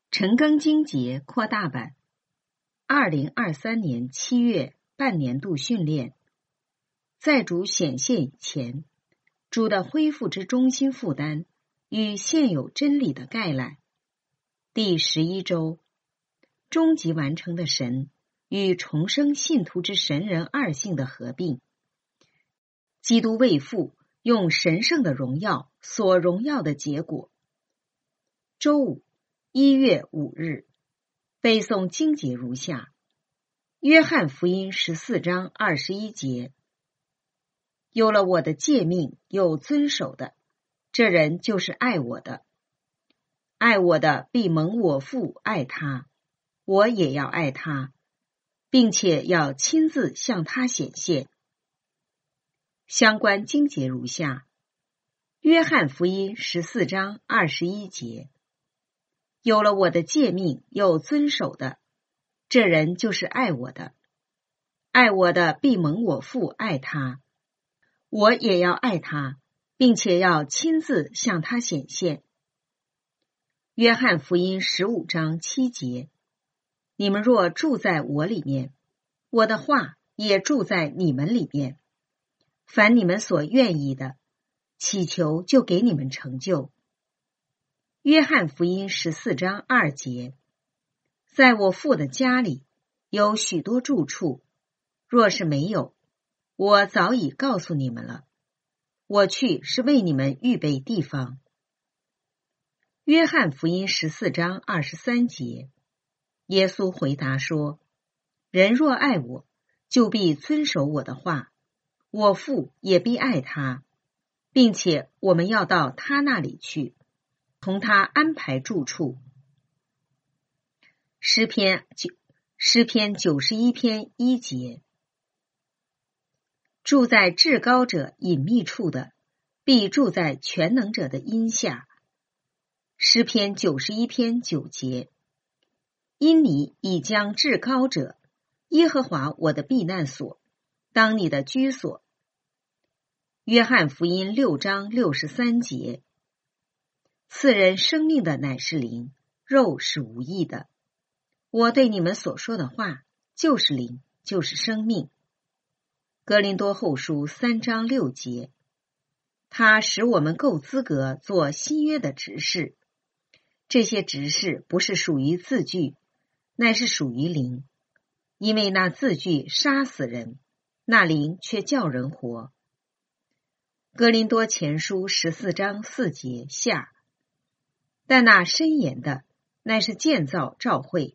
陈庚经节扩大版，2023年7月半年度训练，在主显现以前，主的恢复之中心负担与现有真理的概览。第11周，终极完成的神与重生信徒之神人二性的合并。基督为父用神圣的荣耀所荣耀的结果。周五1月5日，背诵经节如下：约翰福音14章21节，有了我的诫命又遵守的，这人就是爱我的。爱我的必蒙我父爱他，我也要爱他，并且要亲自向他显现。相关经节如下：约翰福音14章21节，有了我的诫命又遵守的，这人就是爱我的。爱我的必蒙我父爱他，我也要爱他，并且要亲自向他显现。约翰福音15章7节，你们若住在我里面，我的话也住在你们里面，凡你们所愿意的，祈求就给你们成就。约翰福音14章2节，在我父的家里有许多住处，若是没有，我早已告诉你们了。我去是为你们预备地方。约翰福音14章23节，耶稣回答说：人若爱我，就必遵守我的话，我父也必爱他，并且我们要到他那里去，同他安排住处。诗篇91篇1节，住在至高者隐秘处的，必住在全能者的荫下。诗篇91篇9节，因你已将至高者耶和华我的避难所当你的居所。约翰福音6章63节，赐人生命的乃是灵，肉是无益的。我对你们所说的话就是灵，就是生命。哥林多后书3章6节，他使我们够资格做新约的执事。这些执事不是属于字句，乃是属于灵，因为那字句杀死人，那灵却叫人活。哥林多前书14章4节下，但那深言的乃是建造教会。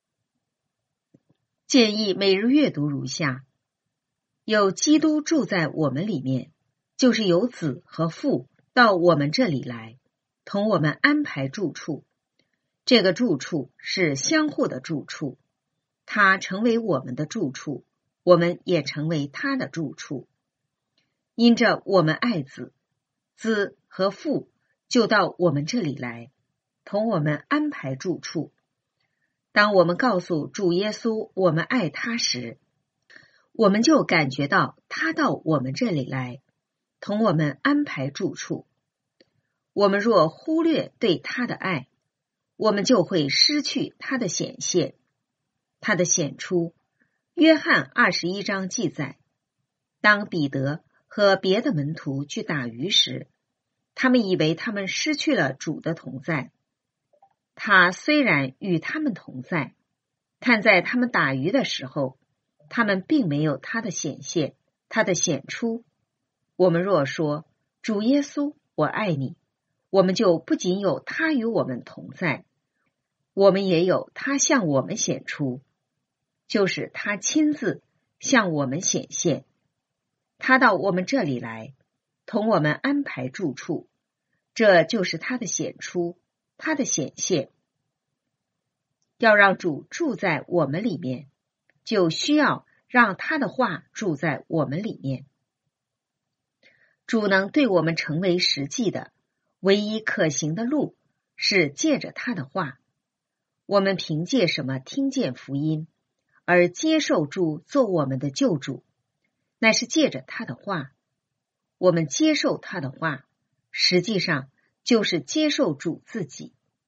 建议每日阅读如下：有基督住在我们里面，就是有子和父到我们这里来，同我们安排住处。这个住处是相互的住处，他成为我们的住处，我们也成为他的住处。因着我们爱子，子和父就到我们这里来，同我们安排住处。当我们告诉主耶稣我们爱他时，我们就感觉到他到我们这里来，同我们安排住处。我们若忽略对他的爱，我们就会失去他的显现，他的显出。约翰21章记载，当彼得和别的门徒去打鱼时，他们以为他们失去了主的同在。他虽然与他们同在，看在他们打鱼的时候，他们并没有他的显现，他的显出。我们若说主耶稣我爱你，我们就不仅有他与我们同在，我们也有他向我们显出，就是他亲自向我们显现。他到我们这里来，同我们安排住处，这就是他的显出，他的显现。要让主住在我们里面，就需要让他的话住在我们里面。主能对我们成为实际的唯一可行的路，是借着他的话。我们凭借什么听见福音，而接受主做我们的救主？乃是借着他的话。我们接受他的话，实际上就是接受主自己。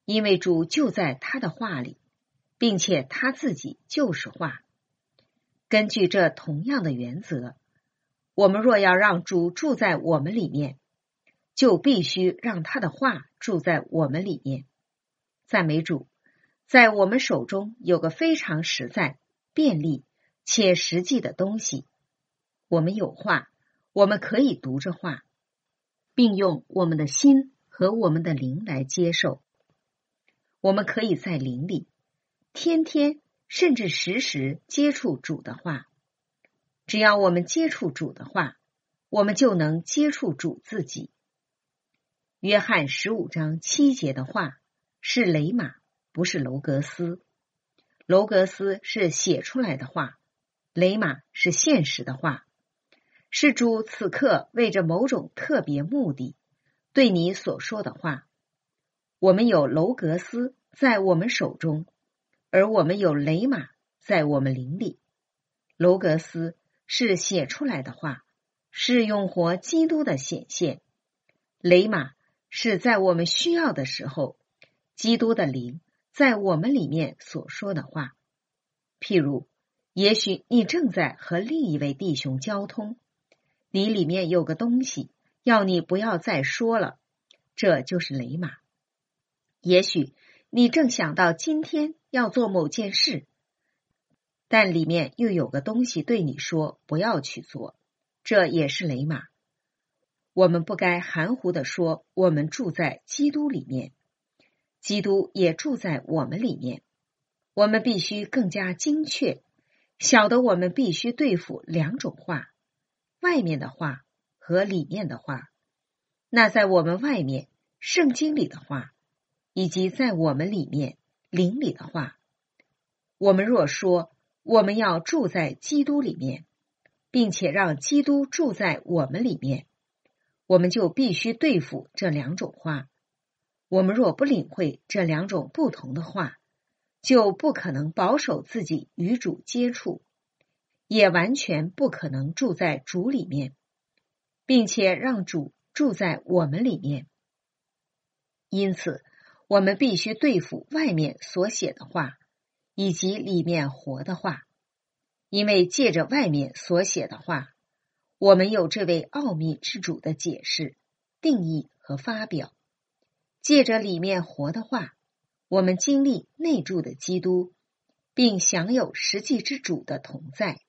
因为主就在他的话里，并且他自己就是话。根据这同样的原则，我们若要让主住在我们里面，就必须让他的话住在我们里面。赞美主，在我们手中有个非常实在、便利且实际的东西。我们有话，我们可以读着话，并用我们的心和我们的灵来接受。我们可以在灵里天天甚至时时接触主的话。只要我们接触主的话，我们就能接触主自己。约翰15章7节的话是雷玛，不是楼格斯。楼格斯是写出来的话，雷玛是现实的话，是主此刻为着某种特别目的对你所说的话。我们有楼格斯在我们手中，而我们有雷玛在我们灵里。楼格斯是写出来的话，是永活基督的显现。雷玛是在我们需要的时候，基督的灵在我们里面所说的话。譬如，也许你正在和另一位弟兄交通，你里面有个东西要你不要再说了，这就是雷玛。也许你正想到今天要做某件事，但里面又有个东西对你说不要去做，这也是雷玛。我们不该含糊地说我们住在基督里面，基督也住在我们里面。我们必须更加精确，晓得我们必须对付两种话，外面的话和里面的话。那在我们外面圣经里的话，以及在我们里面灵里的话。我们若说我们要住在基督里面，并且让基督住在我们里面，我们就必须对付这两种话。我们若不领会这两种不同的话，就不可能保守自己与主接触，也完全不可能住在主里面，并且让主住在我们里面。因此，我们必须对付外面所写的话，以及里面活的话。因为借着外面所写的话，我们有这位奥秘之主的解释、定义和发表；借着里面活的话，我们经历内住的基督，并享有实际之主的同在。